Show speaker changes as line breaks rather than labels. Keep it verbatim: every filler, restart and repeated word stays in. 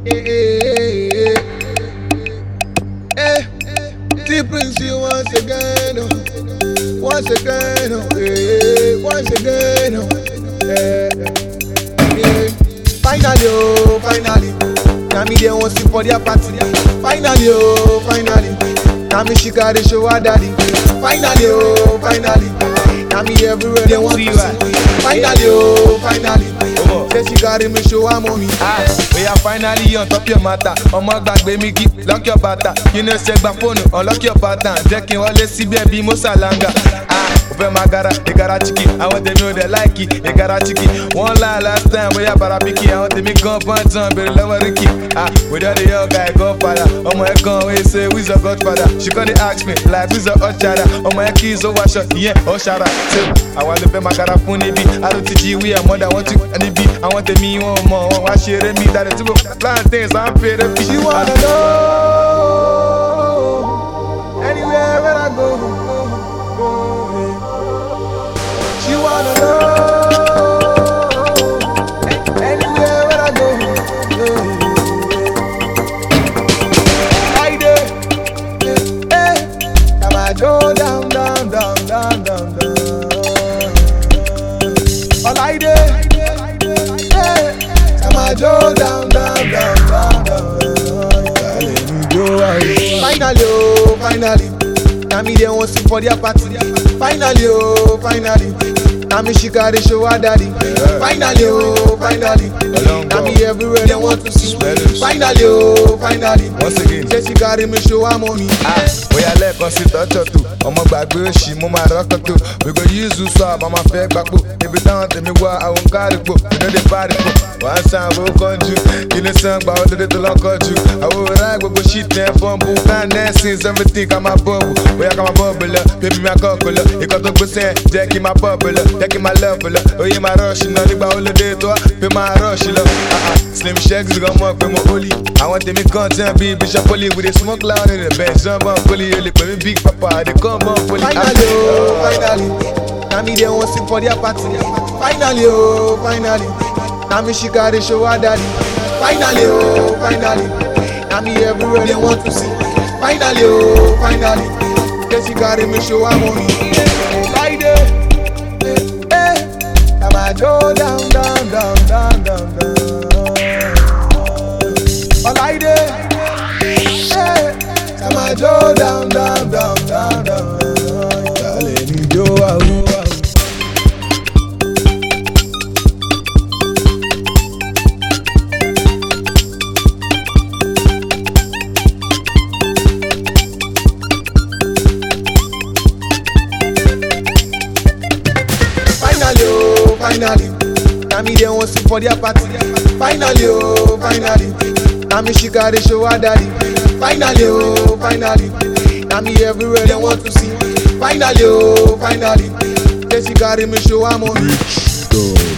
Eh, eh, T-Prince once again, oh. once again, oh. eh, once again, oh. eh, eh. Finally, oh, finally, now me they want see for their party. Finally, oh, finally, now me she got the show her daddy. Finally, oh, finally, now me everywhere they want to see. Finally, oh, finally. Say she got me show her mommy.
Ah, we are finally on top your matter. Ọmọ gbàgbé mi kí, lock your bata. You know say gba phone, unlock your pattern. Jẹ́ kí n wọlé síbí ẹbí mo ṣàlàngà. Ah, o fẹ́ máa gara, ìgara chiki. Àwọn tèmi ò dẹ̀ láìkì, ìgara chiki. Wọ́n lá last time, bóyá barabiki. Àwọn tèmi gan pọ́ntàn, bèrè lọ́wọ́ Ricky. Ah, we don dey young guy, godfather. Ọmọ ẹ̀ kan wey say who's your godfather? She come dey ask me like who's your ọ̀chara? Ọmọ ẹ̀ kí ìzó wáṣọ, ìyẹn ọ̀ṣara. Ṣé àwa ló fẹ́ máa gara fún níbí? Arútìjì wí àmọ́dá wọ́n ti níbí. Àwọn tèmi wọn mọ̀ wọn wá ṣeré mi dáre tí mo plantains à ń fèrè fi.
She wanna know anywhere where I go, go, go. She wanna know anywhere where I go, go. I do, eh, come on, go down, down, down, down, down, down. All I do. Go down, down, down, down, down. Finally, oh, finally. Now me they want see for their party. Finally, oh, finally. Now me she got the show her daddy. Finally, oh, finally. Now me everywhere they want to see. Finally, oh, finally.
Once again,
say she got me show her mommy.
Ah, bóyá lẹ́ẹ̀kan sí tọ́jọ́ tó. Ọmọ gbàgbé òṣì mo máa rọ́kàn tó. We go use you so àbá máa fẹ́ gbàgbó. Ibi táwọn tèmi wá àwọn kárìpò. We no dey pariwo. Wọ́n á san àwọn kọ́njú. Kí ni sàn gba olóde tó lọ́kọ́jú. Àwọn òrà gbogbo shit tẹ̀ fọ́nbù. Kindness everything ká máa bọ̀bù. Bóyá ká máa bọ̀bù lọ. Bébí mi àkọ́kọ́ lọ. Ìkan tó gbé sẹ́yìn jẹ́ kí máa bọ̀bù lọ. Jẹ́ kí máa lọ́ọ̀bù lọ. Oyè máa rọ́ọ̀ṣì náà nígbà olóde tó wá. Pé máa rọ́ọ̀ṣì lọ. Slim Shaggs gan mọ̀ pé mo holy. Àwọn tèmi kan tẹ́ bí Bishop Poli. We dey smoke loud in the bench. Jump on Poli. Olè pè mí big papa. I dey come on Poli.
Finally, oh, finally. Now me they want sing for their party. Finally, oh, finally. Now me she got the show her daddy. Finally, oh, finally. Now me everywhere they want to see. Finally, oh, finally. Say she got me show her mommy. Right there, eh, come on, go down, down, down, down, down, down. All right there, eh, come on, go down, down, down, down, down. Let me go out. Finally, now me they want see for their party. Finally, oh, finally, now me she got the show her daddy. Finally, oh, finally, now me everywhere they want to see. Finally, oh, finally, say she got me show her mommy.